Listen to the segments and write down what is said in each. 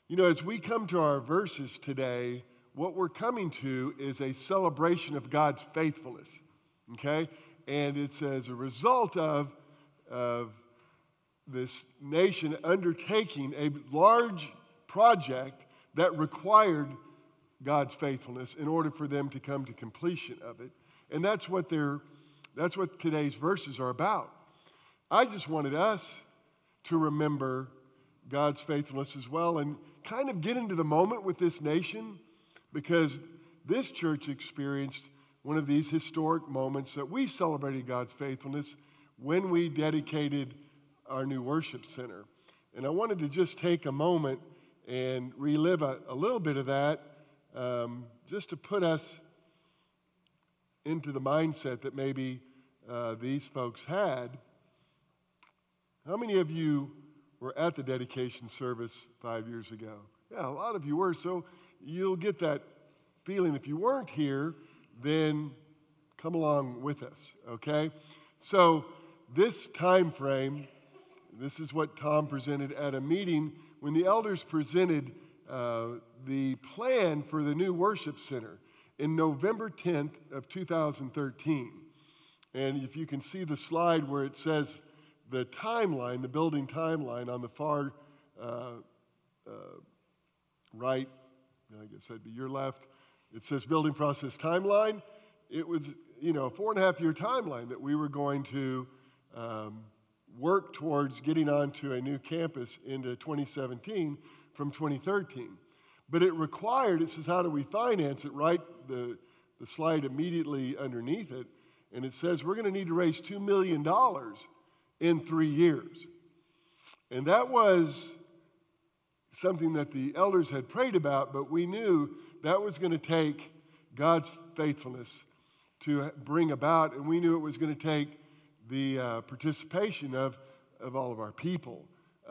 You know, as we come to our verses today, what we're coming to is a celebration of God's faithfulness, okay? And it's as a result of this nation undertaking a large project that required God's faithfulness in order for them to come to completion of it. And that's what today's verses are about. I just wanted us to remember God's faithfulness as well and kind of get into the moment with this nation, because this church experienced one of these historic moments that we celebrated God's faithfulness when we dedicated our new worship center. And I wanted to just take a moment and relive a little bit of that, just to put us into the mindset that maybe these folks had. How many of you were at the dedication service 5 years ago? Yeah, a lot of you were, so you'll get that feeling. If you weren't here, then come along with us, okay? So this time frame, this is what Tom presented at a meeting when the elders presented the plan for the new worship center in November 10th of 2013. And if you can see the slide where it says the timeline, the building timeline on the far right, I guess that'd be your left, it says building process timeline. It was, a 4.5-year timeline that we were going to work towards getting onto a new campus into 2017 from 2013. But it required, it says, how do we finance it? Right, the slide immediately underneath it, and it says we're going to need to raise $2 million in 3 years. And that was something that the elders had prayed about, but we knew that was going to take God's faithfulness to bring about, and we knew it was going to take the participation of all of our people.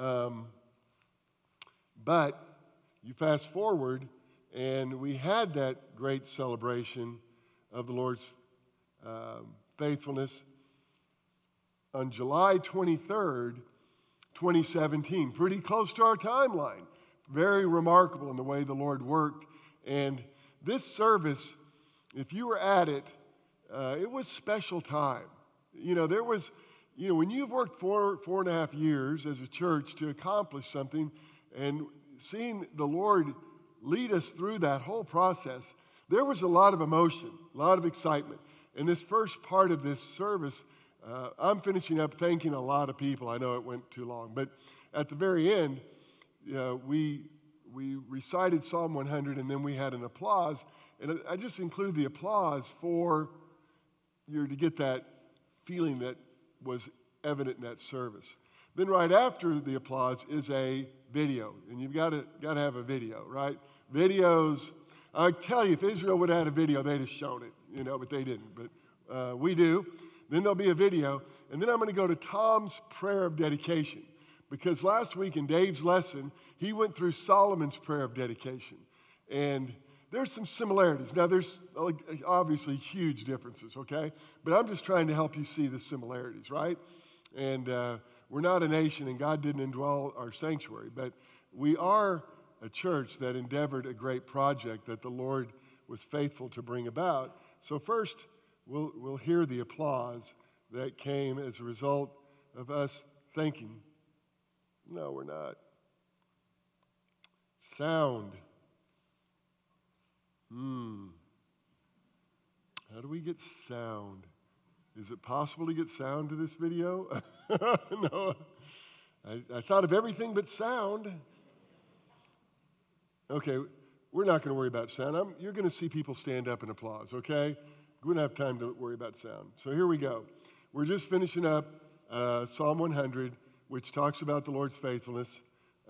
But you fast forward, and we had that great celebration of the Lord's faithfulness on July 23rd, 2017, pretty close to our timeline. Very remarkable in the way the Lord worked. And this service, if you were at it, it was special time. There was, when you've worked 4.5 years as a church to accomplish something and seeing the Lord lead us through that whole process, there was a lot of emotion, a lot of excitement. In this first part of this service, I'm finishing up thanking a lot of people. I know it went too long, but at the very end, we recited Psalm 100, and then we had an applause. And I just included the applause for you to get that feeling that was evident in that service. Then right after the applause is a video, and you've got to have a video, right? Videos. I tell you, if Israel would have had a video, they'd have shown it, but they didn't. But we do. Then there'll be a video, and then I'm going to go to Tom's prayer of dedication, because last week in Dave's lesson, he went through Solomon's prayer of dedication, and there's some similarities. Now, there's obviously huge differences, okay? But I'm just trying to help you see the similarities, right? And we're not a nation, and God didn't indwell our sanctuary, but we are a church that endeavored a great project that the Lord was faithful to bring about. So first, we'll hear the applause that came as a result of us thinking. No, we're not. Sound. How do we get sound? Is it possible to get sound to this video? No. I thought of everything but sound. Okay, we're not going to worry about sound. You're going to see people stand up and applause, okay? We don't have time to worry about sound. So here we go. We're just finishing up Psalm 100, which talks about the Lord's faithfulness.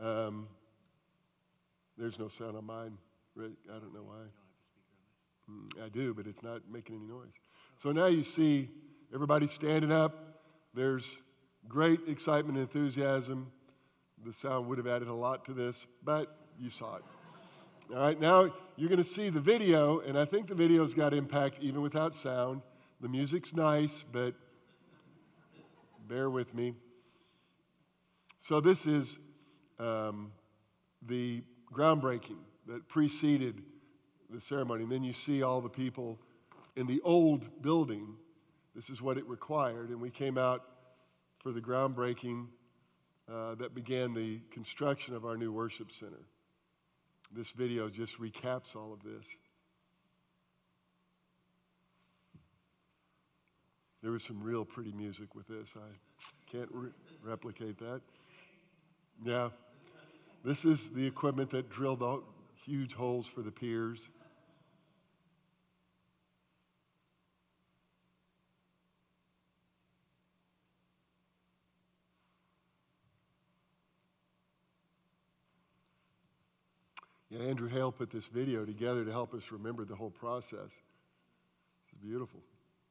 There's no sound on mine. Rick, I don't know why. I do, but it's not making any noise. So now you see everybody standing up. There's great excitement and enthusiasm. The sound would have added a lot to this, but you saw it. All right, now you're going to see the video, and I think the video's got impact even without sound. The music's nice, but bear with me. So this is the groundbreaking that preceded the ceremony. And then you see all the people in the old building. This is what it required. And we came out for the groundbreaking that began the construction of our new worship center. This video just recaps all of this. There was some real pretty music with this. I can't replicate that. Yeah. This is the equipment that drilled out huge holes for the piers. Yeah, Andrew Hale put this video together to help us remember the whole process. It's beautiful.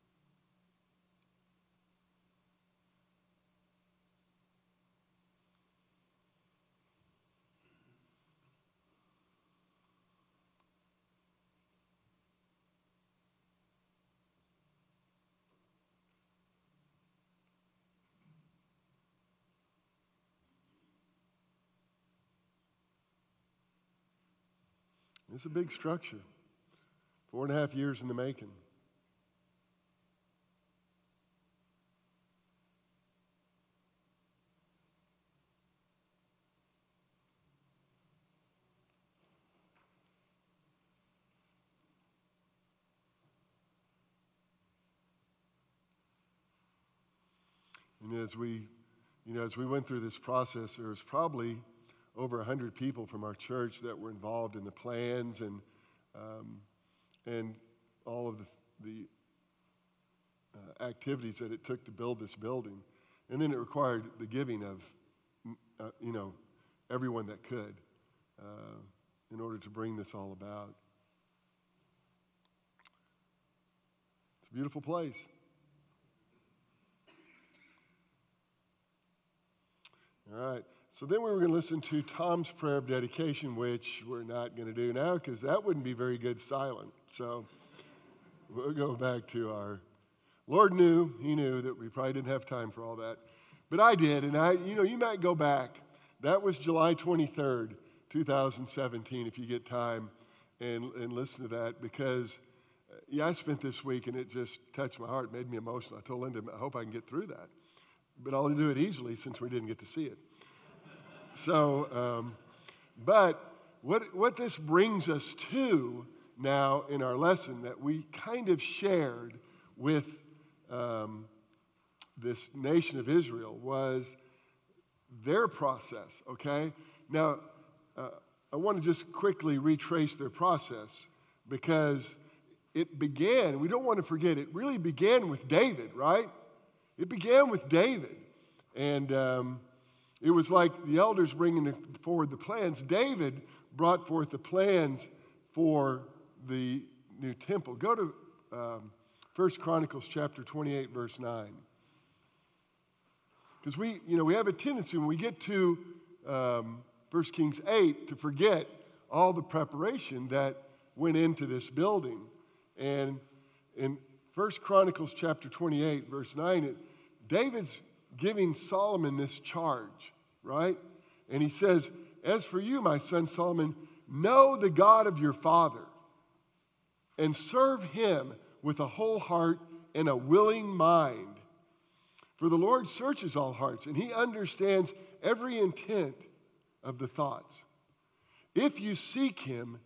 It's a big structure, 4.5 years in the making. And as we went through this process, there was probably over 100 people from our church that were involved in the plans and all of the activities that it took to build this building. And then it required the giving of, everyone that could in order to bring this all about. It's a beautiful place. All right. So then we were going to listen to Tom's prayer of dedication, which we're not going to do now because that wouldn't be very good silent. So we'll go back to our Lord knew, he knew that we probably didn't have time for all that. But I did, and you might go back. That was July 23rd, 2017, if you get time, and listen to that because, I spent this week, and it just touched my heart, made me emotional. I told Linda, I hope I can get through that. But I'll do it easily since we didn't get to see it. So, but what this brings us to now in our lesson that we kind of shared with this nation of Israel was their process, okay? Now, I want to just quickly retrace their process because it began, we don't want to forget, it really began with David, right? It began with David. And it was like the elders bringing forward the plans. David brought forth the plans for the new temple. Go to 1 Chronicles chapter 28, verse 9. Because we have a tendency when we get to 1 Kings 8 to forget all the preparation that went into this building. And in 1 Chronicles chapter 28, verse 9, David's giving Solomon this charge, right? And he says, as for you, my son Solomon, know the God of your father and serve him with a whole heart and a willing mind. For the Lord searches all hearts, and he understands every intent of the thoughts. If you seek him,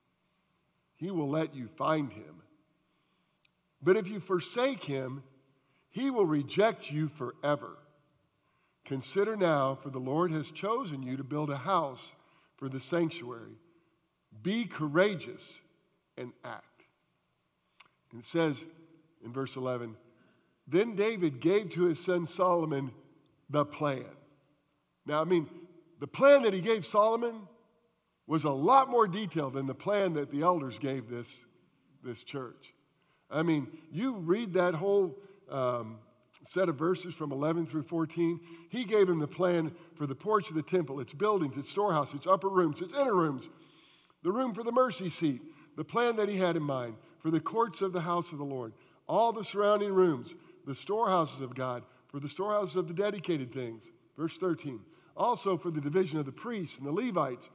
he will let you find him. But if you forsake him, he will reject you forever. Consider now, for the Lord has chosen you to build a house for the sanctuary. Be courageous and act. And it says in verse 11, then David gave to his son Solomon the plan. Now, the plan that he gave Solomon was a lot more detailed than the plan that the elders gave this church. You read that whole set of verses from 11 through 14. He gave him the plan for the porch of the temple, its buildings, its storehouse, its upper rooms, its inner rooms, the room for the mercy seat, the plan that he had in mind for the courts of the house of the Lord, all the surrounding rooms, the storehouses of God, for the storehouses of the dedicated things. Verse 13. Also for the division of the priests and the Levites,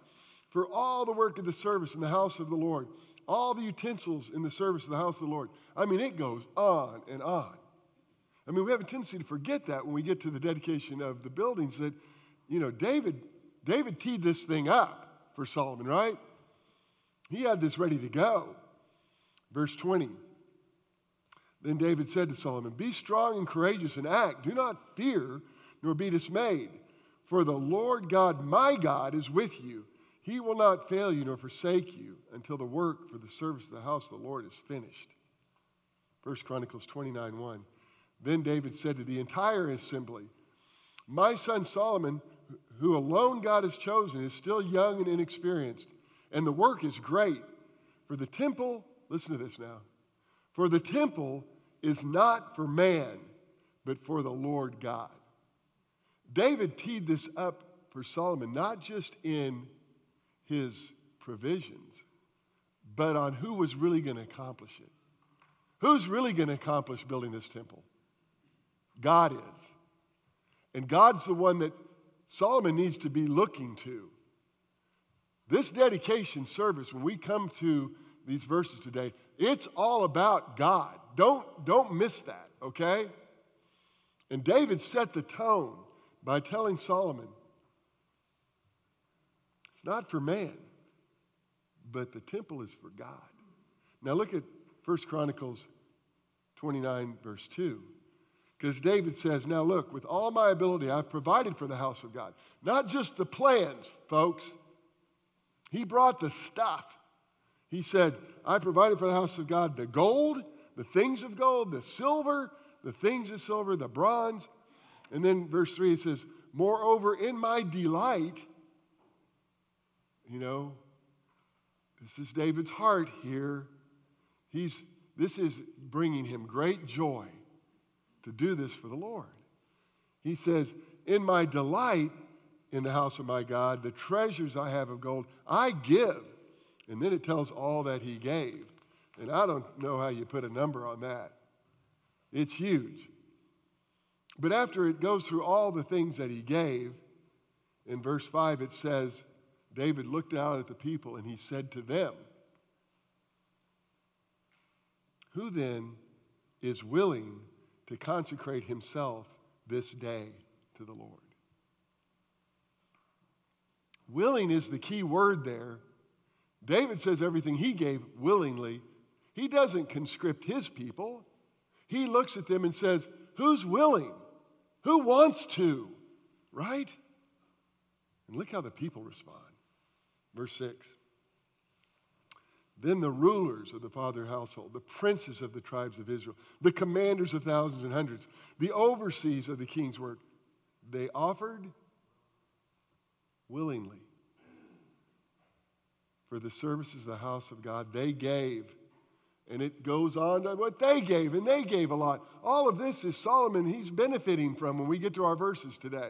for all the work of the service in the house of the Lord, all the utensils in the service of the house of the Lord. I mean, it goes on and on. I mean, we have a tendency to forget that when we get to the dedication of the buildings that, David teed this thing up for Solomon, right? He had this ready to go. Verse 20. Then David said to Solomon, "Be strong and courageous and act. Do not fear nor be dismayed. For the Lord God, my God, is with you. He will not fail you nor forsake you until the work for the service of the house of the Lord is finished." 1 Chronicles 29:1. Then David said to the entire assembly, "My son Solomon, who alone God has chosen, is still young and inexperienced, and the work is great. For the temple," listen to this now, "for the temple is not for man, but for the Lord God." David teed this up for Solomon, not just in his provisions, but on who was really going to accomplish it. Who's really going to accomplish building this temple? God is. And God's the one that Solomon needs to be looking to. This dedication service, when we come to these verses today, it's all about God. Don't miss that, okay? And David set the tone by telling Solomon, it's not for man, but the temple is for God. Now look at 1 Chronicles 29, verse 2. Because David says, "Now look, with all my ability, I've provided for the house of God." Not just the plans, folks. He brought the stuff. He said, "I provided for the house of God the gold, the things of gold, the silver, the things of silver, the bronze." And then verse 3, it says, "Moreover, in my delight," this is David's heart here. This is bringing him great joy to do this for the Lord. He says, "In my delight in the house of my God, the treasures I have of gold, I give." And then it tells all that he gave. And I don't know how you put a number on that. It's huge. But after it goes through all the things that he gave, in verse 5 it says, David looked out at the people and he said to them, "Who then is willing to consecrate himself this day to the Lord?" Willing is the key word there. David says everything he gave willingly. He doesn't conscript his people. He looks at them and says, who's willing? Who wants to? Right? And look how the people respond. Verse 6. Then the rulers of the father household, the princes of the tribes of Israel, the commanders of thousands and hundreds, the overseers of the king's work, they offered willingly for the services of the house of God. They gave. And it goes on to what they gave, and they gave a lot. All of this is Solomon, he's benefiting from when we get to our verses today.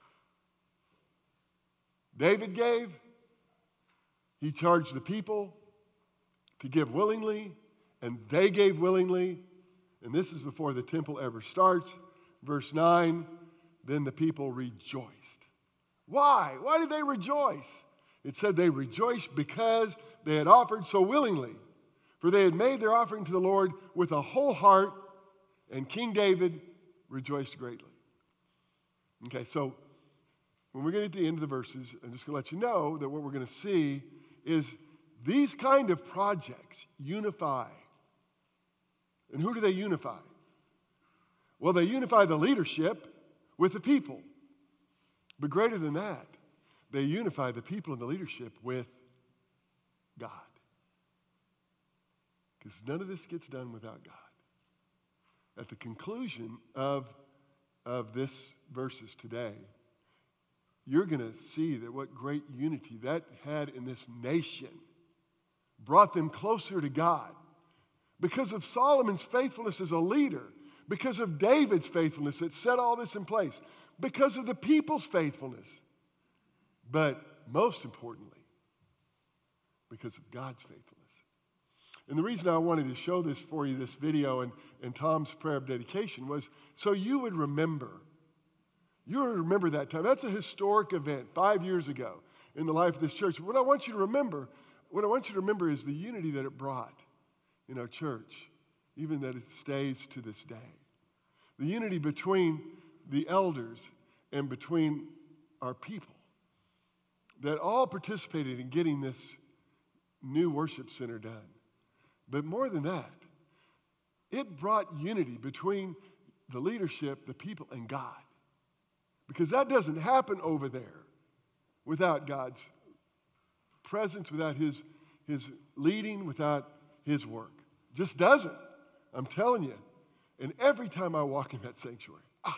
David gave. He charged the people to give willingly, and they gave willingly. And this is before the temple ever starts. Verse 9, then the people rejoiced. Why? Why did they rejoice? It said they rejoiced because they had offered so willingly. For they had made their offering to the Lord with a whole heart, and King David rejoiced greatly. Okay, so when we get at the end of the verses, I'm just going to let you know that what we're going to see is these kind of projects unify. And who do they unify? Well, they unify the leadership with the people. But greater than that, they unify the people and the leadership with God. Because none of this gets done without God. At the conclusion of this verses today, you're going to see that what great unity that had in this nation brought them closer to God. Because of Solomon's faithfulness as a leader, because of David's faithfulness that set all this in place, because of the people's faithfulness, but most importantly, because of God's faithfulness. And the reason I wanted to show this for you, this video and Tom's prayer of dedication, was so you would remember. You would remember that time. That's a historic event 5 years ago. in the life of this church. What I want you to remember is the unity that it brought in our church, even that it stays to this day. The unity between the elders and between our people that all participated in getting this new worship center done. But more than that, it brought unity between the leadership, the people, and God. Because that doesn't happen over there without God's presence, without his leading, without his work. Just doesn't. I'm telling you. And every time I walk in that sanctuary,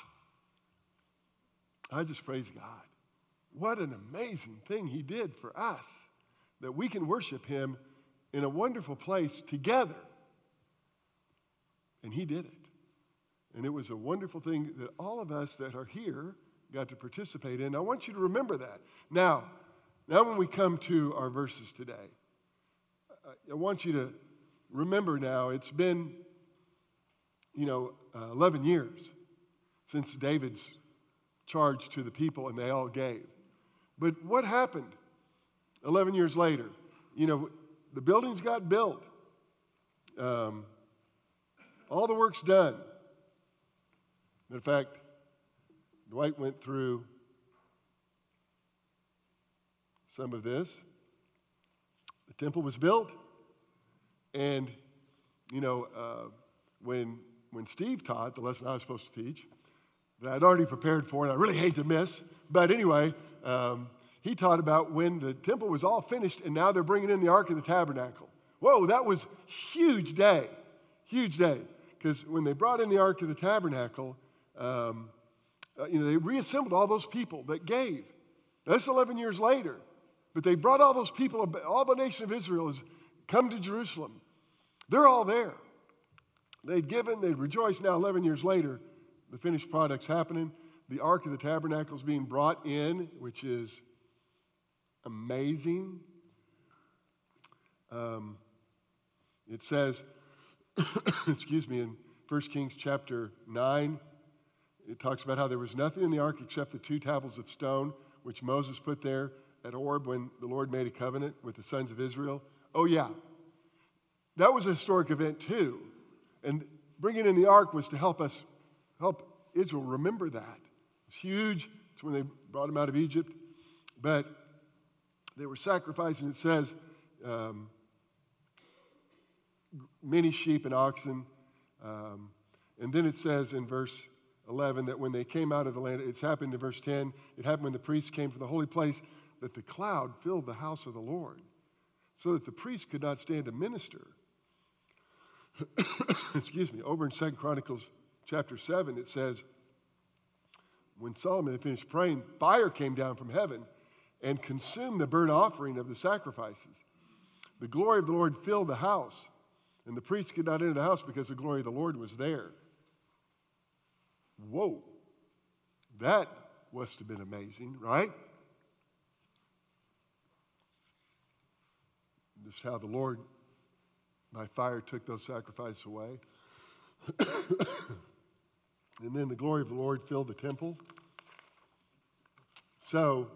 I just praise God. What an amazing thing he did for us, that we can worship him in a wonderful place together. And he did it. And it was a wonderful thing that all of us that are here got to participate in. I want you to remember that. Now when we come to our verses today, I want you to remember now, it's been, 11 years since David's charge to the people and they all gave. But what happened 11 years later? The buildings got built. All the work's done. In fact, Dwight went through some of this. The temple was built, and when Steve taught the lesson I was supposed to teach, that I'd already prepared for, and I really hate to miss, but anyway, he taught about when the temple was all finished, and now they're bringing in the Ark of the Tabernacle. Whoa, that was huge day, because when they brought in the Ark of the Tabernacle, they reassembled all those people that gave. Now, that's 11 years later. But they brought all those people, all the nation of Israel has come to Jerusalem. They're all there. They'd given, they'd rejoiced. Now, 11 years later, the finished product's happening. The Ark of the Tabernacle is being brought in, which is amazing. It says, in 1 Kings chapter 9, it talks about how there was nothing in the ark except the 2 tablets of stone, which Moses put there at Horeb when the Lord made a covenant with the sons of Israel. Oh, yeah. That was a historic event, too. And bringing in the ark was to help Israel remember that. It's huge. It's when they brought them out of Egypt. But they were sacrificing, it says, many sheep and oxen. And then it says in verse 11 that when they came out of the land, it's happened in verse 10, it happened when the priests came from the holy place, that the cloud filled the house of the Lord, so that the priests could not stand to minister. Over in 2 Chronicles chapter 7, it says, when Solomon had finished praying, fire came down from heaven and consumed the burnt offering of the sacrifices. The glory of the Lord filled the house, and the priests could not enter the house because the glory of the Lord was there. Whoa, that must have been amazing, right? Just how the Lord, by fire, took those sacrifices away. And then the glory of the Lord filled the temple. So,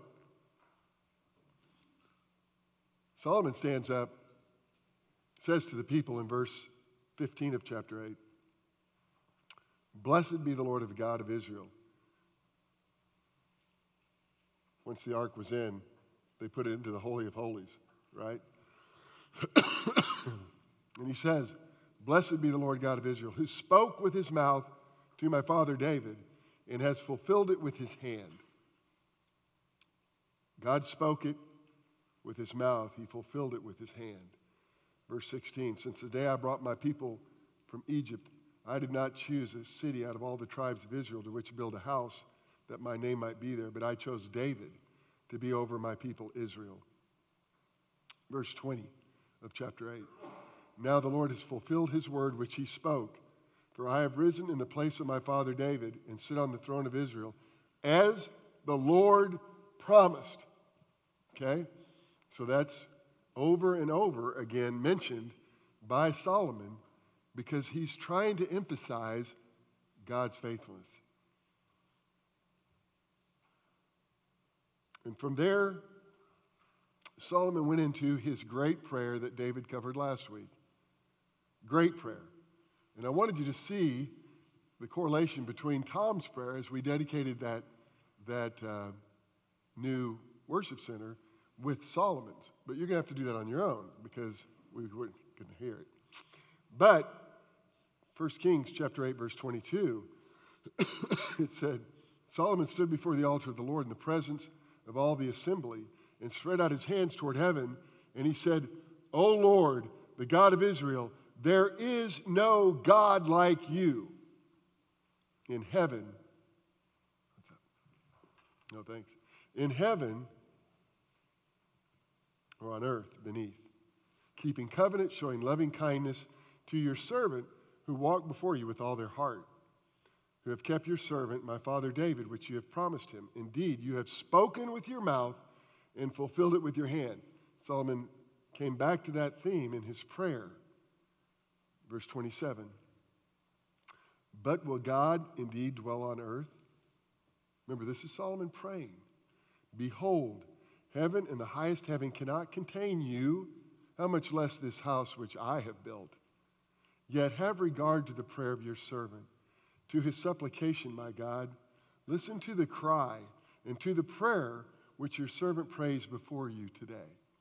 Solomon stands up, says to the people in verse 15 of chapter 8, "Blessed be the Lord of the God of Israel." Once the ark was in, they put it into the Holy of Holies, right? And he says, "Blessed be the Lord God of Israel, who spoke with his mouth to my father David and has fulfilled it with his hand." God spoke it with his mouth. He fulfilled it with his hand. Verse 16, "Since the day I brought my people from Egypt, I did not choose a city out of all the tribes of Israel to which build a house that my name might be there, but I chose David to be over my people Israel." Verse 20 of chapter 8, "Now the Lord has fulfilled his word which he spoke, for I have risen in the place of my father David and sit on the throne of Israel, as the Lord promised." Okay? So that's over and over again mentioned by Solomon because he's trying to emphasize God's faithfulness. And from there, Solomon went into his great prayer that David covered last week. Great prayer. And I wanted you to see the correlation between Tom's prayer as we dedicated that new worship center with Solomon's. But you're going to have to do that on your own because we weren't going to hear it. But 1 Kings chapter 8, verse 22, it said, Solomon stood before the altar of the Lord in the presence of all the assembly and spread out his hands toward heaven, and he said, O Lord, the God of Israel, there is no God like you in heaven. What's that? No, thanks. In heaven or on earth beneath, keeping covenant, showing loving kindness to your servant who walked before you with all their heart, who have kept your servant, my father David, which you have promised him. Indeed, you have spoken with your mouth and fulfilled it with your hand. Solomon came back to that theme in his prayer. Verse 27. But will God indeed dwell on earth? Remember, this is Solomon praying. Behold, heaven and the highest heaven cannot contain you, how much less this house which I have built. Yet have regard to the prayer of your servant, to his supplication, my God. Listen to the cry and to the prayer which your servant prays before you today.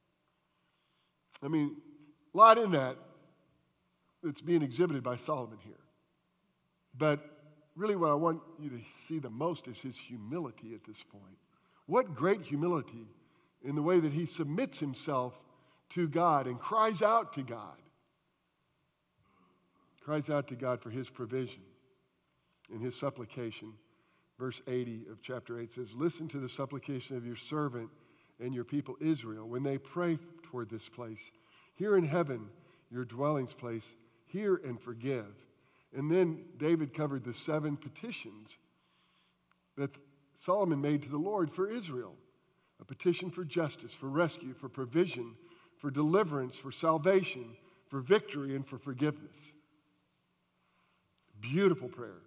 I mean, a lot in that's being exhibited by Solomon here. But really what I want you to see the most is his humility at this point. What great humility in the way that he submits himself to God and cries out to God. Cries out to God for his provision in his supplication. Verse 80 of chapter 8 says, listen to the supplication of your servant and your people Israel when they pray toward this place. Here in heaven, your dwelling's place, hear and forgive. And then David covered the 7 petitions that Solomon made to the Lord for Israel. A petition for justice, for rescue, for provision, for deliverance, for salvation, for victory, and for forgiveness. Beautiful prayer.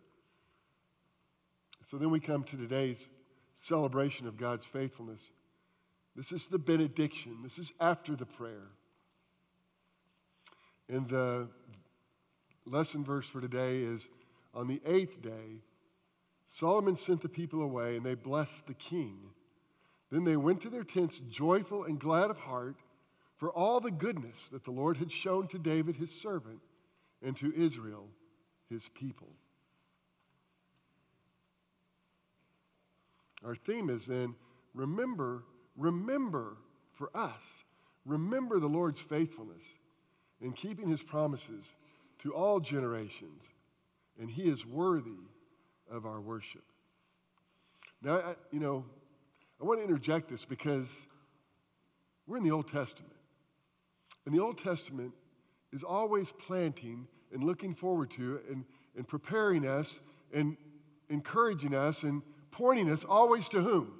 So then we come to today's celebration of God's faithfulness. This is the benediction. This is after the prayer. And the lesson verse for today is, on the 8th day, Solomon sent the people away, and they blessed the king. Then they went to their tents joyful and glad of heart for all the goodness that the Lord had shown to David his servant and to Israel his people. Our theme is then, remember for us, remember the Lord's faithfulness in keeping his promises to all generations, and he is worthy of our worship. Now, I want to interject this because we're in the Old Testament. And the Old Testament is always planting and looking forward to and preparing us and encouraging us and pointing us always to whom?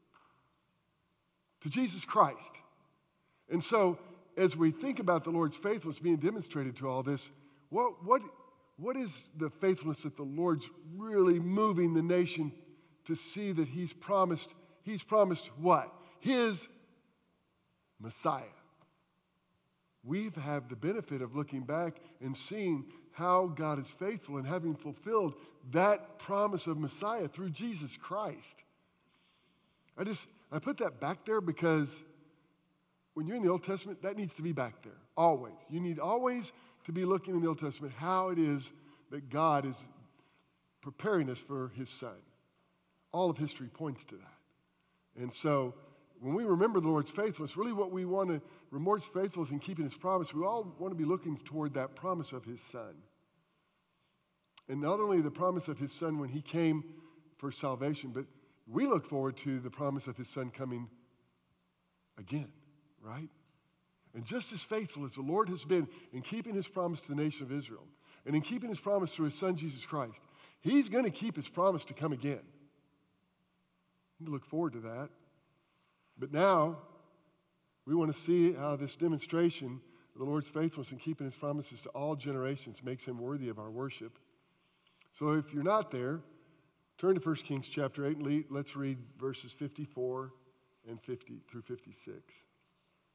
To Jesus Christ. And so, as we think about the Lord's faithfulness being demonstrated to all this, what is the faithfulness that the Lord's really moving the nation to see that he's promised what? His Messiah. We've had the benefit of looking back and seeing how God is faithful and having fulfilled that promise of Messiah through Jesus Christ. I put that back there because when you're in the Old Testament, that needs to be back there, always. You need always to be looking in the Old Testament how it is that God is preparing us for his Son. All of history points to that. And so when we remember the Lord's faithfulness, really what we want to remember his faithfulness in keeping his promise, we all want to be looking toward that promise of his Son. And not only the promise of his Son when he came for salvation, but we look forward to the promise of his Son coming again, right? And just as faithful as the Lord has been in keeping his promise to the nation of Israel and in keeping his promise through his Son, Jesus Christ, he's going to keep his promise to come again. We look forward to that. But now, we want to see how this demonstration of the Lord's faithfulness in keeping his promises to all generations makes him worthy of our worship. So if you're not there, turn to 1 Kings chapter 8 and let's read verses 54 and 50 through 56.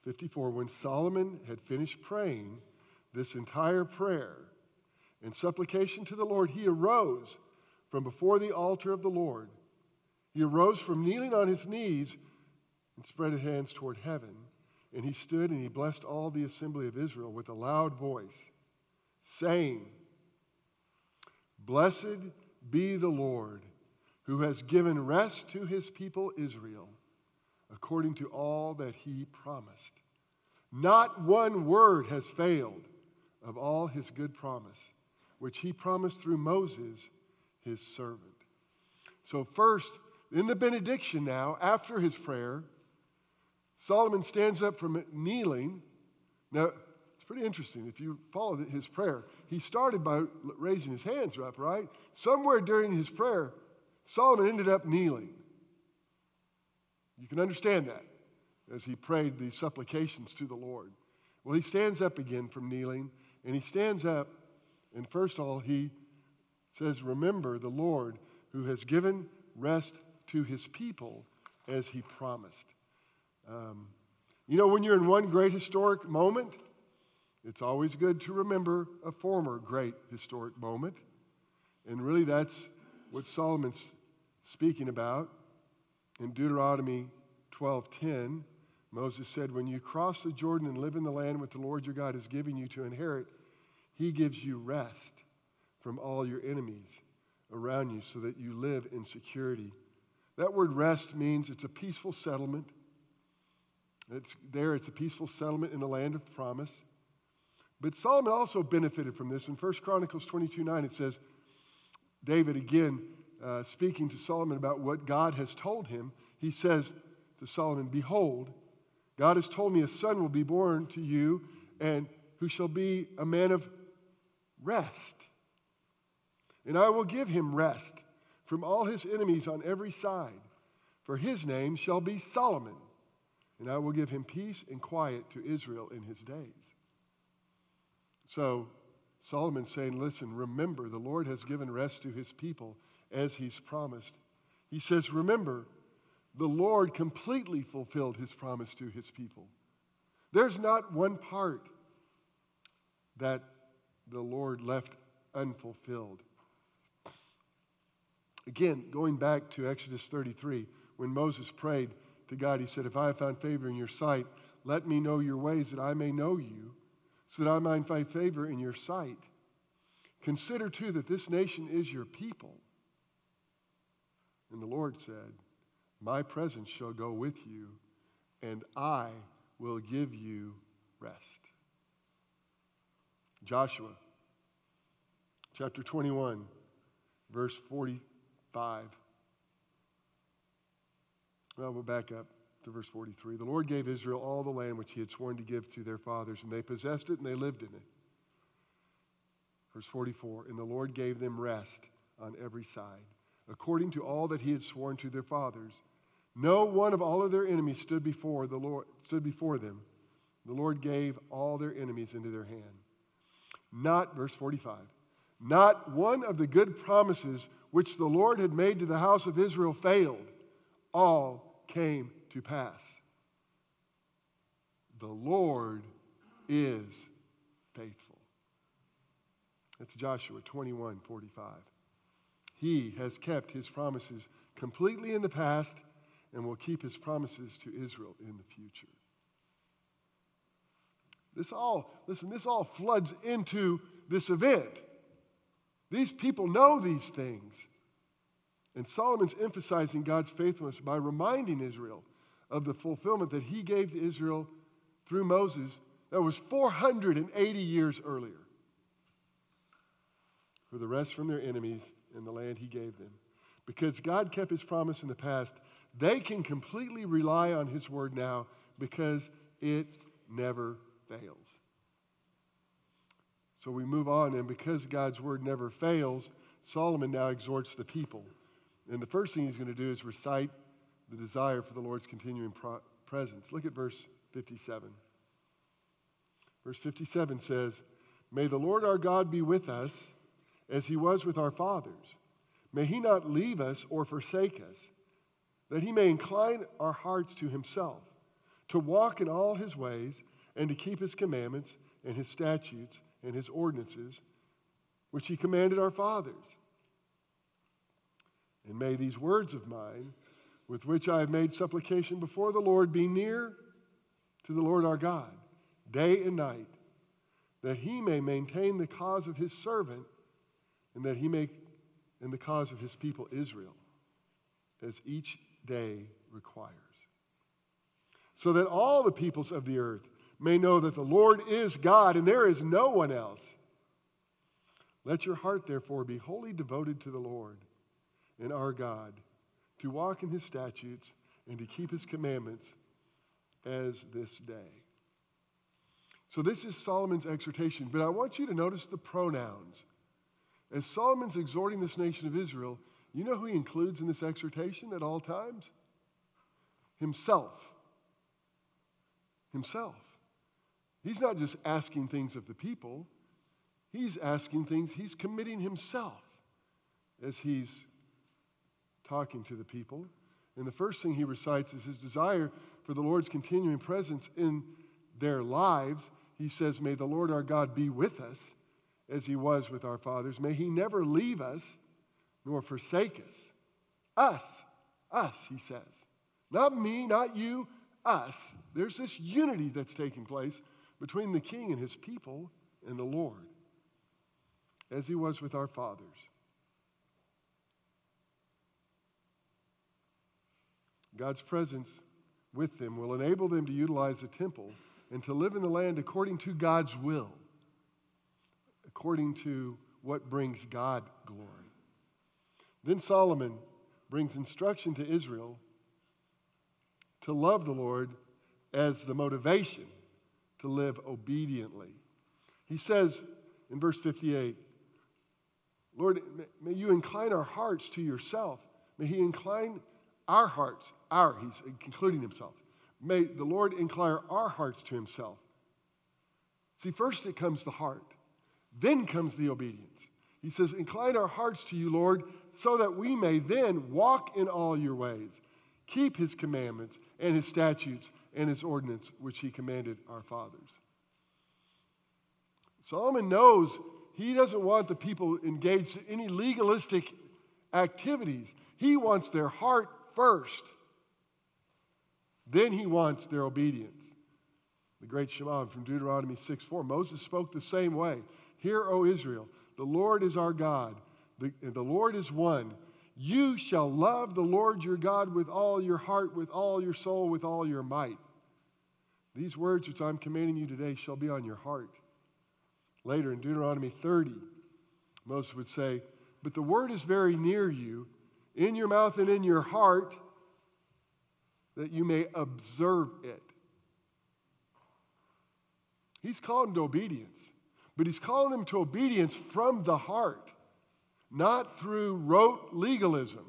54, when Solomon had finished praying this entire prayer and supplication to the Lord, he arose from before the altar of the Lord. He arose from kneeling on his knees and spread his hands toward heaven. And he stood and he blessed all the assembly of Israel with a loud voice, saying, Blessed be the Lord, who has given rest to his people Israel, according to all that he promised. Not one word has failed of all his good promise, which he promised through Moses, his servant. So first, in the benediction now, after his prayer, Solomon stands up from kneeling. Now, it's pretty interesting. If you follow his prayer, he started by raising his hands up, right? Somewhere during his prayer, Solomon ended up kneeling. You can understand that as he prayed these supplications to the Lord. Well, he stands up again from kneeling, and he stands up, and first of all, he says, Remember the Lord who has given rest to his people as he promised. When you're in one great historic moment, it's always good to remember a former great historic moment. And really that's what Solomon's speaking about. In Deuteronomy 12:10, Moses said, When you cross the Jordan and live in the land which the Lord your God is giving you to inherit, he gives you rest from all your enemies around you so that you live in security. That word rest means it's a peaceful settlement. It's a peaceful settlement in the land of promise. But Solomon also benefited from this. In 1 Chronicles 22:9, it says, David again speaking to Solomon about what God has told him, he says to Solomon, Behold, God has told me a son will be born to you, and who shall be a man of rest. And I will give him rest from all his enemies on every side, for his name shall be Solomon, and I will give him peace and quiet to Israel in his days. So Solomon's saying, listen, remember, the Lord has given rest to his people as he's promised. He says, remember, the Lord completely fulfilled his promise to his people. There's not one part that the Lord left unfulfilled. Again, going back to Exodus 33, when Moses prayed to God, he said, if I have found favor in your sight, let me know your ways that I may know you, so that I might find favor in your sight. Consider, too, that this nation is your people. And the Lord said, my presence shall go with you, and I will give you rest. Joshua, chapter 21, verse 45. Well, we'll back up to verse 43. The Lord gave Israel all the land which he had sworn to give to their fathers, and they possessed it and they lived in it. Verse 44, and the Lord gave them rest on every side, according to all that he had sworn to their fathers. No one of all of their enemies stood before them. The Lord gave all their enemies into their hand. Not, verse 45, not one of the good promises which the Lord had made to the house of Israel failed. All came to pass. The Lord is faithful. That's Joshua 21:45. He has kept his promises completely in the past and will keep his promises to Israel in the future. This all floods into this event. These people know these things. And Solomon's emphasizing God's faithfulness by reminding Israel of the fulfillment that he gave to Israel through Moses that was 480 years earlier. For the rest from their enemies in the land he gave them. Because God kept his promise in the past, they can completely rely on his word now because it never fails. So we move on, and because God's word never fails, Solomon now exhorts the people. And the first thing he's going to do is recite the desire for the Lord's continuing presence. Look at verse 57. Verse 57 says, May the Lord our God be with us as he was with our fathers. May he not leave us or forsake us, that he may incline our hearts to himself, to walk in all his ways and to keep his commandments and his statutes and his ordinances, which he commanded our fathers. And may these words of mine, with which I have made supplication before the Lord, be near to the Lord our God, day and night, that he may maintain the cause of his servant, and that he may, in the cause of his people Israel, as each day requires. So that all the peoples of the earth may know that the Lord is God, and there is no one else. Let your heart, therefore, be wholly devoted to the Lord and our God, to walk in his statutes and to keep his commandments as this day. So this is Solomon's exhortation, but I want you to notice the pronouns. As Solomon's exhorting this nation of Israel, you know who he includes in this exhortation at all times? Himself. Himself. He's not just asking things of the people. He's asking things, he's committing himself as he's talking to the people. And the first thing he recites is his desire for the Lord's continuing presence in their lives. He says, may the Lord our God be with us as he was with our fathers. May he never leave us nor forsake us. Us, he says. Not me, not you, us. There's this unity that's taking place between the king and his people and the Lord, as he was with our fathers. God's presence with them will enable them to utilize the temple and to live in the land according to God's will, according to what brings God glory. Then Solomon brings instruction to Israel to love the Lord as the motivation to live obediently. He says in verse 58, Lord, may you incline our hearts to yourself. May he incline our hearts, he's including himself. May the Lord incline our hearts to himself. See, first it comes the heart. Then comes the obedience. He says, incline our hearts to you, Lord, so that we may then walk in all your ways, keep his commandments and his statutes and his ordinance, which he commanded our fathers. Solomon knows he doesn't want the people engaged in any legalistic activities. He wants their heart first. Then he wants their obedience. The great Shema from Deuteronomy 6:4, Moses spoke the same way. Hear, O Israel, the Lord is our God. The Lord is one. You shall love the Lord your God with all your heart, with all your soul, with all your might. These words which I'm commanding you today shall be on your heart. Later in Deuteronomy 30, Moses would say, but the word is very near you, in your mouth and in your heart, that you may observe it. He's calling them to obedience, but he's calling them to obedience from the heart, not through rote legalism.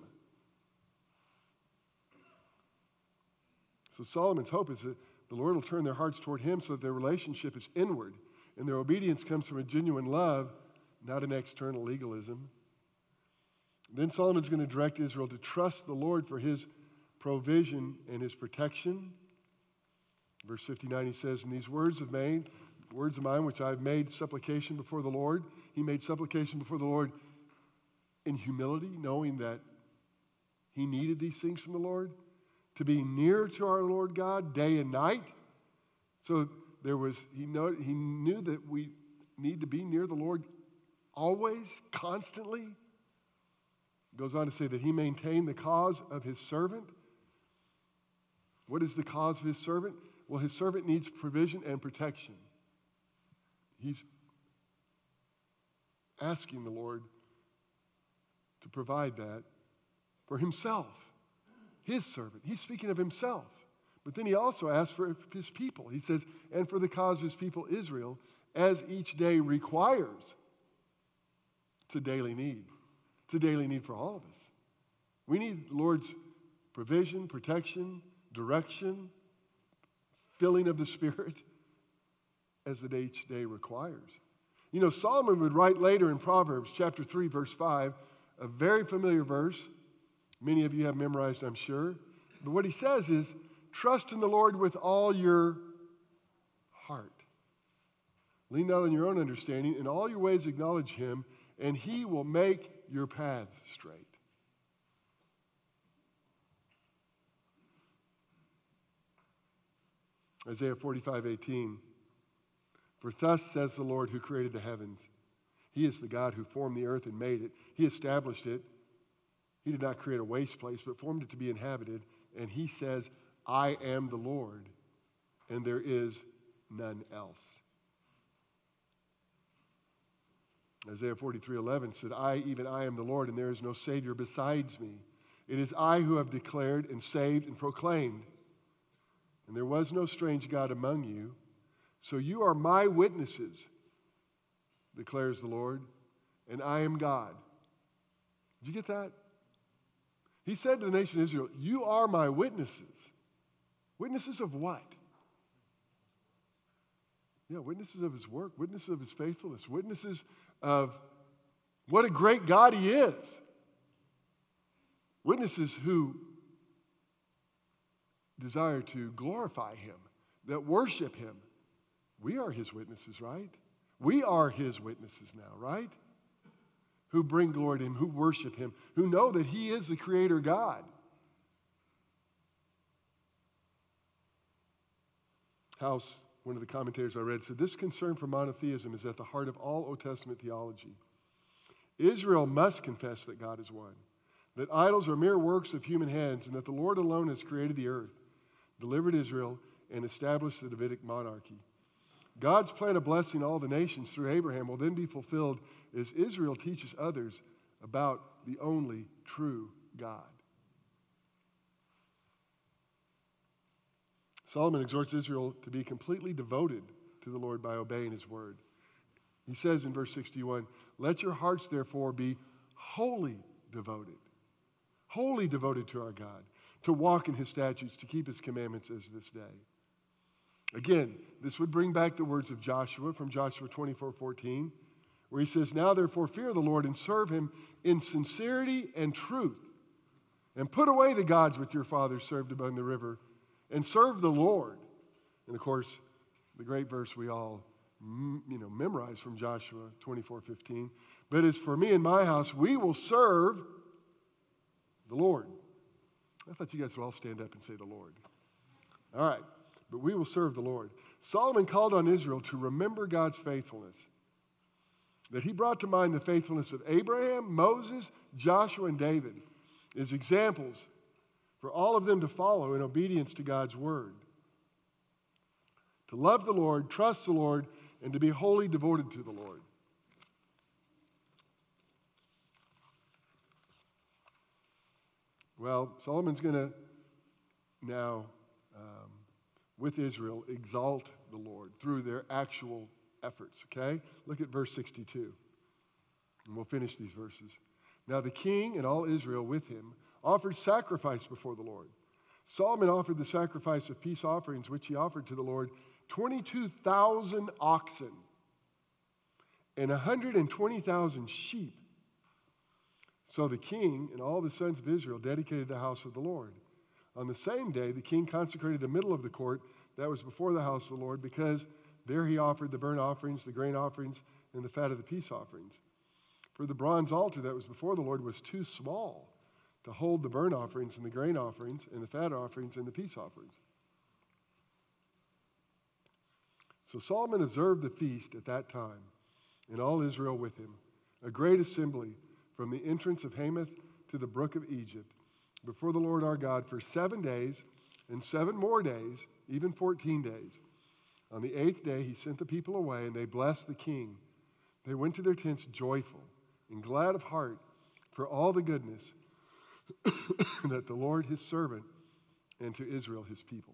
So Solomon's hope is that the Lord will turn their hearts toward him so that their relationship is inward, and their obedience comes from a genuine love, not an external legalism. Then Solomon's going to direct Israel to trust the Lord for his provision and his protection. Verse 59, he says, in these words of mine, which I've made supplication before the Lord. He made supplication before the Lord in humility, knowing that he needed these things from the Lord, to be near to our Lord God day and night. So he knew that we need to be near the Lord always, constantly. It goes on to say that he maintained the cause of his servant. What is the cause of his servant? Well, his servant needs provision and protection. He's asking the Lord to provide that for himself, his servant. He's speaking of himself. But then he also asks for his people. He says, and for the cause of his people Israel, as each day requires. It's a daily need. It's a daily need for all of us. We need the Lord's provision, protection, direction, filling of the Spirit as the day each day requires. You know, Solomon would write later in Proverbs chapter 3, verse 5, a very familiar verse. Many of you have memorized, I'm sure. But what he says is, trust in the Lord with all your heart. Lean not on your own understanding. In all your ways acknowledge him, and he will make your path straight. Isaiah 45:18. For thus says the Lord who created the heavens. He is the God who formed the earth and made it. He established it. He did not create a waste place, but formed it to be inhabited. And he says, I am the Lord, and there is none else. Isaiah 43:11 said, even I am the Lord, and there is no Savior besides me. It is I who have declared and saved and proclaimed. And there was no strange God among you. So you are my witnesses, declares the Lord, and I am God. Did you get that? He said to the nation of Israel, you are my witnesses. Witnesses of what? Yeah, witnesses of his work, witnesses of his faithfulness, witnesses of what a great God he is. Witnesses who desire to glorify him, that worship him. We are his witnesses, right? We are his witnesses now, right? Who bring glory to him, who worship him, who know that he is the creator God. House, one of the commentators I read, said, this concern for monotheism is at the heart of all Old Testament theology. Israel must confess that God is one, that idols are mere works of human hands, and that the Lord alone has created the earth, delivered Israel, and established the Davidic monarchy. God's plan of blessing all the nations through Abraham will then be fulfilled as Israel teaches others about the only true God. Solomon exhorts Israel to be completely devoted to the Lord by obeying his word. He says in verse 61, let your hearts therefore be wholly devoted to our God, to walk in his statutes, to keep his commandments as this day. Again, this would bring back the words of Joshua from Joshua 24:14, where he says, now therefore fear the Lord and serve him in sincerity and truth, and put away the gods which your fathers served above the river, and serve the Lord. And of course, the great verse we all memorize from Joshua 24:15, but as for me and my house, we will serve the Lord. I thought you guys would all stand up and say the Lord. All right, but we will serve the Lord. Solomon called on Israel to remember God's faithfulness, that he brought to mind the faithfulness of Abraham, Moses, Joshua, and David as examples for all of them to follow in obedience to God's word. To love the Lord, trust the Lord, and to be wholly devoted to the Lord. Well, Solomon's going to now, with Israel, exalt the Lord through their actual efforts, okay? Look at verse 62, and we'll finish these verses. Now the king and all Israel with him offered sacrifice before the Lord. Solomon offered the sacrifice of peace offerings, which he offered to the Lord, 22,000 oxen and 120,000 sheep. So the king and all the sons of Israel dedicated the house of the Lord. On the same day, the king consecrated the middle of the court that was before the house of the Lord, because there he offered the burnt offerings, the grain offerings, and the fat of the peace offerings. For the bronze altar that was before the Lord was too small to hold the burnt offerings and the grain offerings and the fat offerings and the peace offerings. So Solomon observed the feast at that time, and all Israel with him, a great assembly from the entrance of Hamath to the brook of Egypt, before the Lord our God for 7 days, and 7 more days, even 14 days. On the 8th day he sent the people away, and they blessed the king. They went to their tents joyful and glad of heart for all the goodness that the Lord his servant and to Israel his people.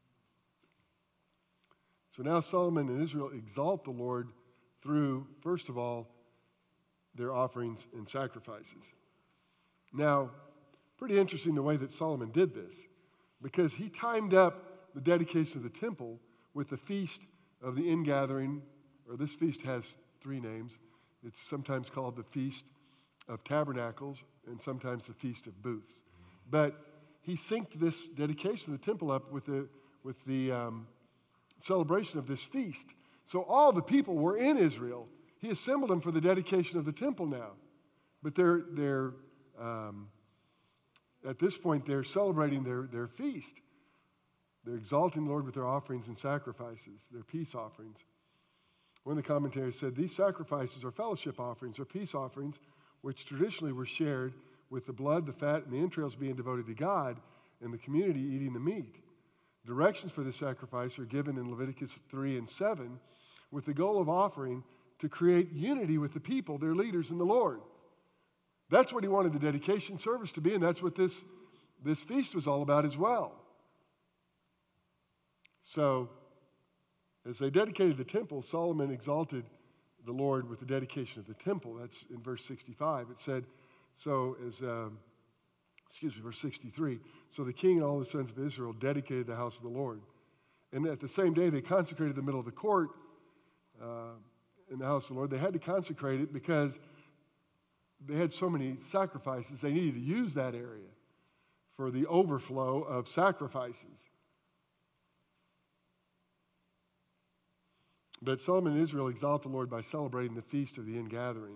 So now Solomon and Israel exalt the Lord through, first of all, their offerings and sacrifices. Now, pretty interesting the way that Solomon did this, because he timed up the dedication of the temple with the feast of the ingathering, or this feast has 3 names. It's sometimes called the Feast of Tabernacles and sometimes the Feast of Booths. But he synced this dedication of the temple up with the celebration of this feast. So all the people were in Israel. He assembled them for the dedication of the temple now. But they're at this point, they're celebrating their feast. They're exalting the Lord with their offerings and sacrifices, their peace offerings. One of the commentators said, these sacrifices are fellowship offerings or peace offerings, which traditionally were shared with the blood, the fat, and the entrails being devoted to God and the community eating the meat. Directions for the sacrifice are given in Leviticus 3 and 7 with the goal of offering to create unity with the people, their leaders, and the Lord. That's what he wanted the dedication service to be, and that's what this feast was all about as well. So, as they dedicated the temple, Solomon exalted the Lord with the dedication of the temple. That's in verse 65. It said, verse 63. So the king and all the sons of Israel dedicated the house of the Lord. And at the same day, they consecrated the middle of the court in the house of the Lord. They had to consecrate it because they had so many sacrifices. They needed to use that area for the overflow of sacrifices. But Solomon and Israel exalt the Lord by celebrating the feast of the ingathering.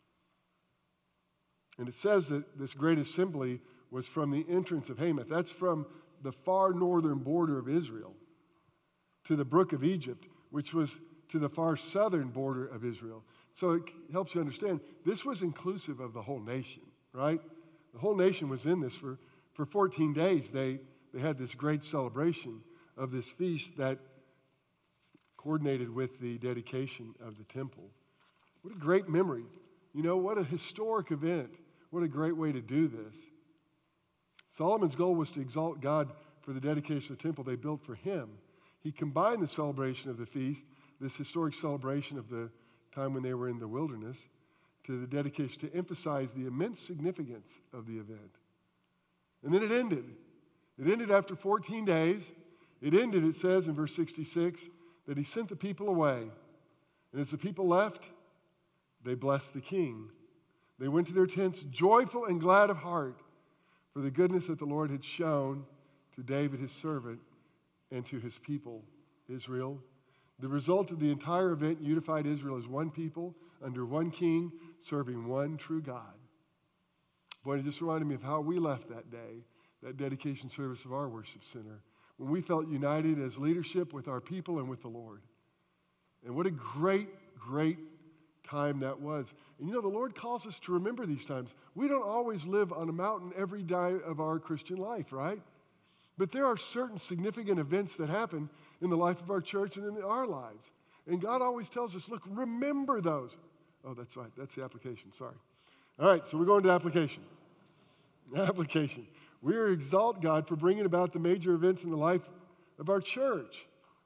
And it says that this great assembly was from the entrance of Hamath. That's from the far northern border of Israel to the brook of Egypt, which was to the far southern border of Israel. So it helps you understand, this was inclusive of the whole nation, right? The whole nation was in this. For 14 days, they had this great celebration of this feast that coordinated with the dedication of the temple. What a great memory. You know, what a historic event. What a great way to do this. Solomon's goal was to exalt God for the dedication of the temple they built for him. He combined the celebration of the feast, this historic celebration of the time when they were in the wilderness, to the dedication to emphasize the immense significance of the event. And then it ended. It ended after 14 days. It ended, it says in verse 66, that he sent the people away. And as the people left, they blessed the king. They went to their tents joyful and glad of heart for the goodness that the Lord had shown to David his servant and to his people, Israel. The result of the entire event unified Israel as one people, under one king, serving one true God. Boy, it just reminded me of how we left that day, that dedication service of our worship center, when we felt united as leadership with our people and with the Lord. And what a great, great time that was. And you know, the Lord calls us to remember these times. We don't always live on a mountain every day of our Christian life, right? But there are certain significant events that happen in the life of our church and in our lives. And God always tells us, look, remember those. Oh, that's right. That's the application. Sorry. All right, so we're going to application. Application. We are exalt God for bringing about the major events in the life of our church.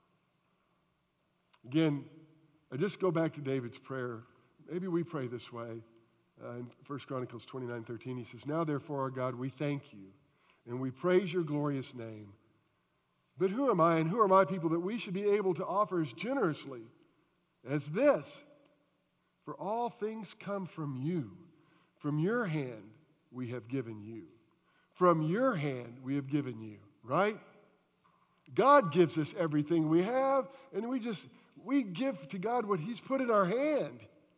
Again, I just go back to David's prayer. Maybe we pray this way. In 1 Chronicles 29:13, he says, now therefore, our God, we thank you, and we praise your glorious name. But who am I and who are my people that we should be able to offer as generously as this? For all things come from you. From your hand we have given you. From your hand we have given you, right? God gives us everything we have, and we give to God what he's put in our hand.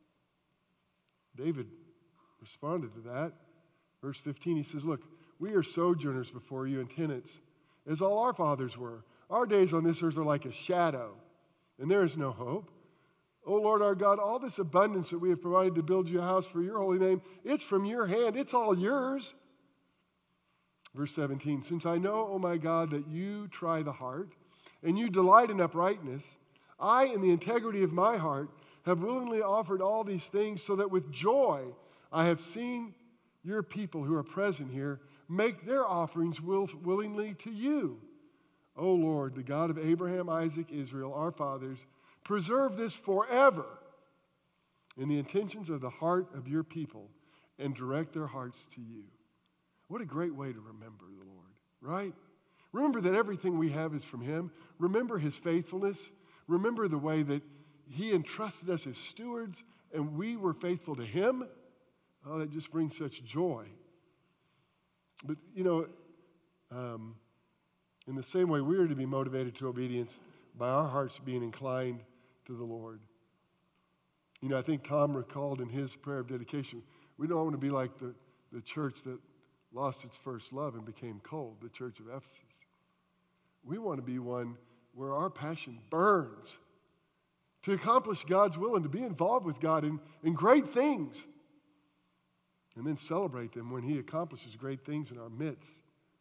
David responded to that. Verse 15, he says, look, we are sojourners before you and tenants, as all our fathers were. Our days on this earth are like a shadow, and there is no hope. O Lord our God, all this abundance that we have provided to build you a house for your holy name, it's from your hand. It's all yours. Verse 17, since I know, O my God, that you try the heart, and you delight in uprightness, I, in the integrity of my heart, have willingly offered all these things, so that with joy I have seen your people who are present here make their offerings willingly to you. O Lord, the God of Abraham, Isaac, Israel, our fathers, preserve this forever in the intentions of the heart of your people, and direct their hearts to you. What a great way to remember the Lord, right? Remember that everything we have is from him. Remember his faithfulness. Remember the way that he entrusted us as stewards and we were faithful to him. Oh, that just brings such joy. But, you know, In the same way, we are to be motivated to obedience by our hearts being inclined to the Lord. You know, I think Tom recalled in his prayer of dedication, we don't want to be like the church that lost its first love and became cold, the church of Ephesus. We want to be one where our passion burns to accomplish God's will and to be involved with God in great things, and then celebrate them when he accomplishes great things in our midst.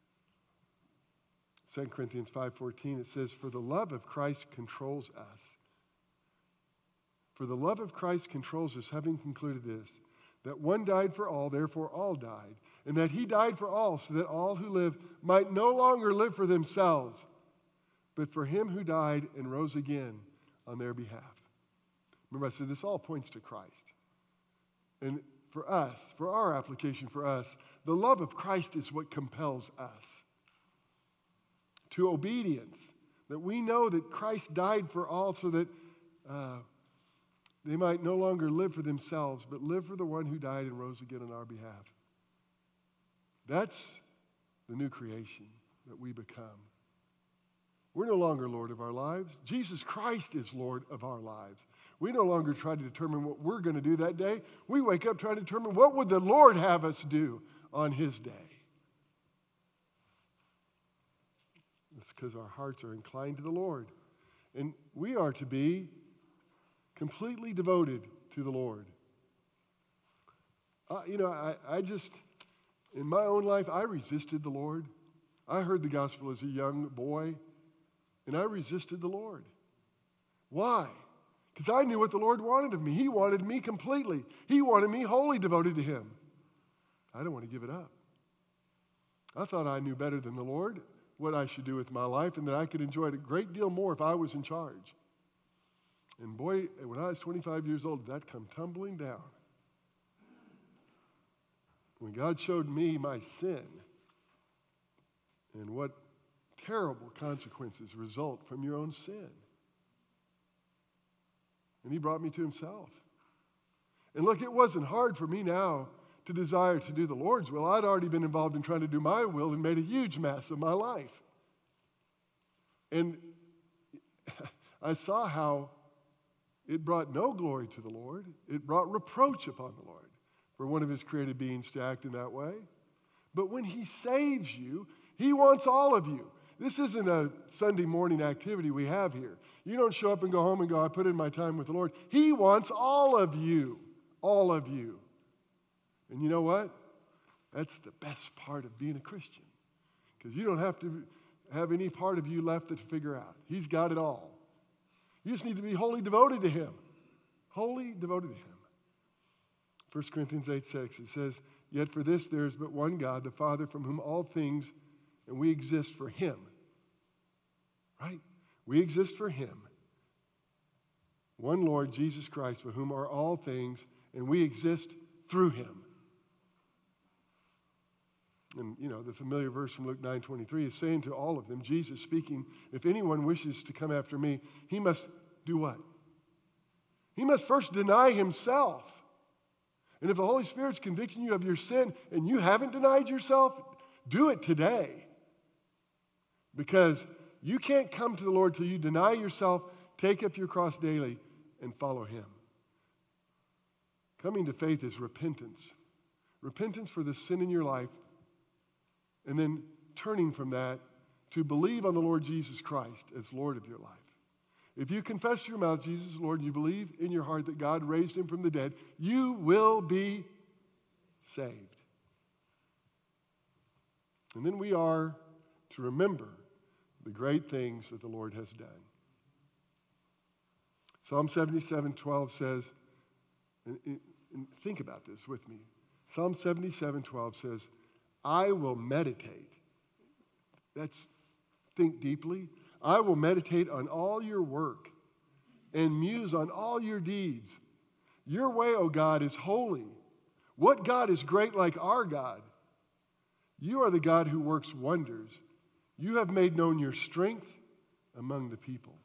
2 Corinthians 5:14, it says, "For the love of Christ controls us." For the love of Christ controls us, having concluded this, that one died for all, therefore all died, and that he died for all, so that all who live might no longer live for themselves, but for him who died and rose again on their behalf. Remember, I said this all points to Christ. And for us, for our application for us, the love of Christ is what compels us to obedience, that we know that Christ died for all so that they might no longer live for themselves, but live for the one who died and rose again on our behalf. That's the new creation that we become. We're no longer Lord of our lives. Jesus Christ is Lord of our lives. We no longer try to determine what we're going to do that day. We wake up trying to determine what would the Lord have us do on his day. It's because our hearts are inclined to the Lord. And we are to be completely devoted to the Lord. I just, in my own life, I resisted the Lord. I heard the gospel as a young boy, and I resisted the Lord. Why? Because I knew what the Lord wanted of me. He wanted me completely. He wanted me wholly devoted to him. I didn't want to give it up. I thought I knew better than the Lord what I should do with my life, and that I could enjoy it a great deal more if I was in charge. And boy, when I was 25 years old, that come tumbling down. When God showed me my sin and what terrible consequences result from your own sin. And he brought me to himself. And look, it wasn't hard for me now to desire to do the Lord's will. I'd already been involved in trying to do my will and made a huge mess of my life. And I saw how it brought no glory to the Lord. It brought reproach upon the Lord for one of his created beings to act in that way. But when he saves you, he wants all of you. This isn't a Sunday morning activity we have here. You don't show up and go home and go, I put in my time with the Lord. He wants all of you. All of you. And you know what? That's the best part of being a Christian. Because you don't have to have any part of you left to figure out. He's got it all. You just need to be wholly devoted to him. Wholly devoted to him. 1 Corinthians 8:6, it says, "Yet for this there is but one God, the Father, from whom all things, and we exist for him." Right? We exist for him. One Lord, Jesus Christ, for whom are all things, and we exist through him. And, the familiar verse from Luke 9:23 is saying to all of them, Jesus speaking, if anyone wishes to come after me, he must do what? He must first deny himself. And if the Holy Spirit's convicting you of your sin and you haven't denied yourself, do it today. Because you can't come to the Lord till you deny yourself, take up your cross daily, and follow him. Coming to faith is repentance. Repentance for the sin in your life, and then turning from that to believe on the Lord Jesus Christ as Lord of your life. If you confess with your mouth Jesus is Lord and you believe in your heart that God raised him from the dead, you will be saved. And then we are to remember the great things that the Lord has done. Psalm 77:12 says, and think about this with me. Psalm 77:12 says, I will meditate. That's think deeply. I will meditate on all your work and muse on all your deeds. Your way, O God, is holy. What God is great like our God? You are the God who works wonders. You have made known your strength among the people.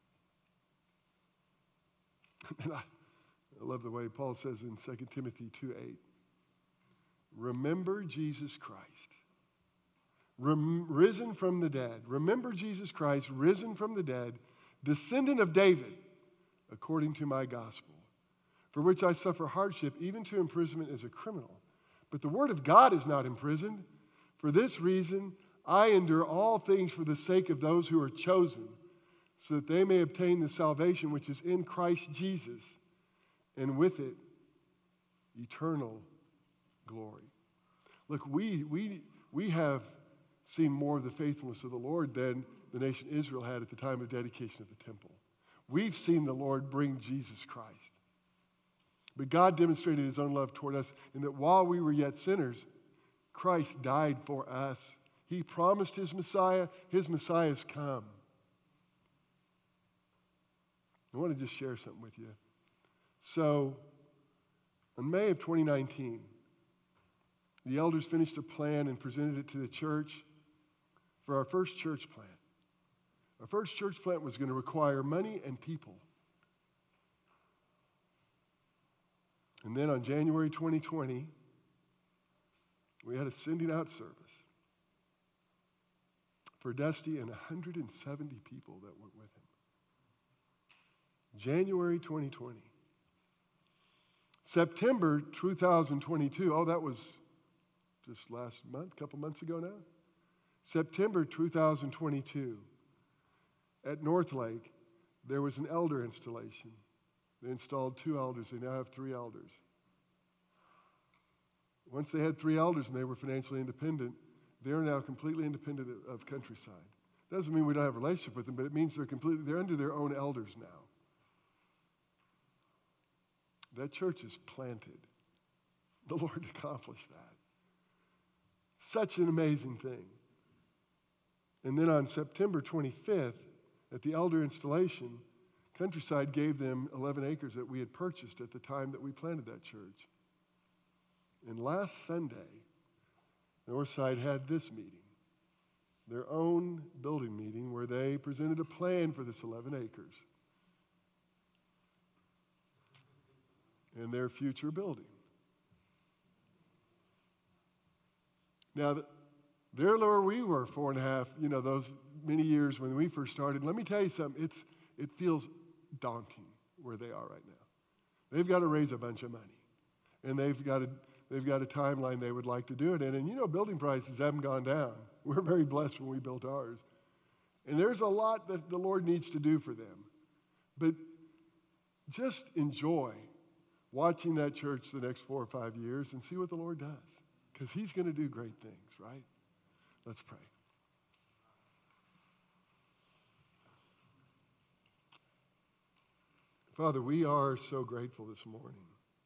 And I love the way Paul says in 2 Timothy 2:8. Remember Jesus Christ. risen from the dead. Remember Jesus Christ, risen from the dead, descendant of David, according to my gospel, for which I suffer hardship, even to imprisonment as a criminal. But the word of God is not imprisoned. For this reason, I endure all things for the sake of those who are chosen, so that they may obtain the salvation which is in Christ Jesus, and with it, eternal glory. Look, we have seen more of the faithfulness of the Lord than the nation Israel had at the time of dedication of the temple. We've seen the Lord bring Jesus Christ. But God demonstrated his own love toward us in that while we were yet sinners, Christ died for us. He promised his Messiah. His Messiah has come. I want to just share something with you. So, in May of 2019, the elders finished a plan and presented it to the church for our first church plant. Our first church plant was going to require money and people. And then on January 2020, we had a sending out service for Dusty and 170 people that went with him. January 2020. September 2022, that was just last month, a couple months ago now. September 2022, at North Lake, there was an elder installation. They installed 2 elders. They now have 3 elders. Once they had 3 elders and they were financially independent, they are now completely independent of Countryside. Doesn't mean we don't have a relationship with them, but it means they're under their own elders now. That church is planted. The Lord accomplished that. Such an amazing thing. And then on September 25th, at the elder installation, Countryside gave them 11 acres that we had purchased at the time that we planted that church. And last Sunday, Northside had this meeting, their own building meeting, where they presented a plan for this 11 acres and their future building. Now, there where we were 4.5, those many years when we first started, let me tell you something, it feels daunting where they are right now. They've got to raise a bunch of money, and they've got a timeline they would like to do it in. And building prices haven't gone down. We're very blessed when we built ours. And there's a lot that the Lord needs to do for them. But just enjoy watching that church the next 4 or 5 years and see what the Lord does. Because he's going to do great things, right? Let's pray. Father, we are so grateful this morning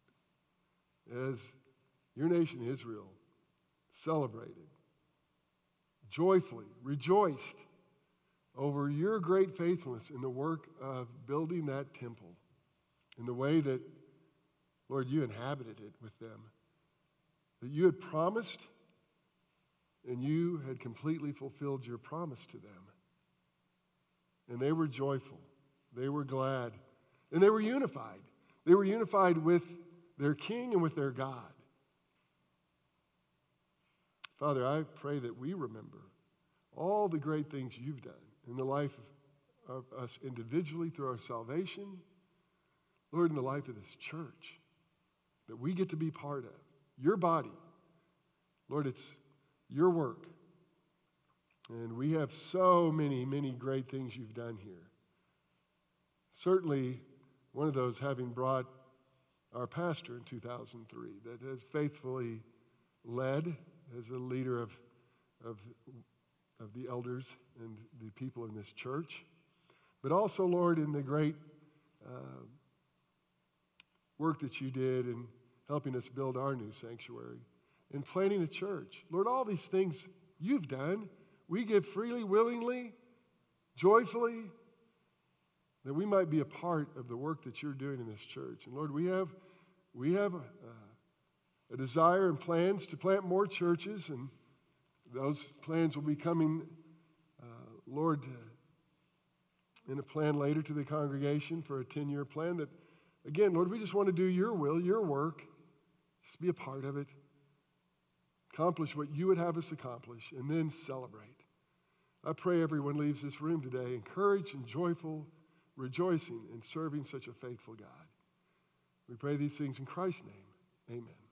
as your nation Israel celebrated, joyfully rejoiced over your great faithfulness in the work of building that temple, in the way that, Lord, you inhabited it with them, that you had promised and you had completely fulfilled your promise to them. And they were joyful, they were glad, and they were unified. They were unified with their King and with their God. Father, I pray that we remember all the great things you've done in the life of us individually through our salvation, Lord, in the life of this church that we get to be part of, your body. Lord, it's your work. And we have so many, many great things you've done here. Certainly, one of those having brought our pastor in 2003 that has faithfully led as a leader of the elders and the people in this church. But also, Lord, in the great work that you did in helping us build our new sanctuary and planting a church. Lord, all these things you've done, we give freely, willingly, joyfully, that we might be a part of the work that you're doing in this church. And Lord, we have a desire and plans to plant more churches, and those plans will be coming, Lord, in a plan later to the congregation for a 10-year plan that, again, Lord, we just want to do your will, your work, just be a part of it. accomplish what you would have us accomplish, and then celebrate. I pray everyone leaves this room today encouraged and joyful, rejoicing in serving such a faithful God. We pray these things in Christ's name. Amen.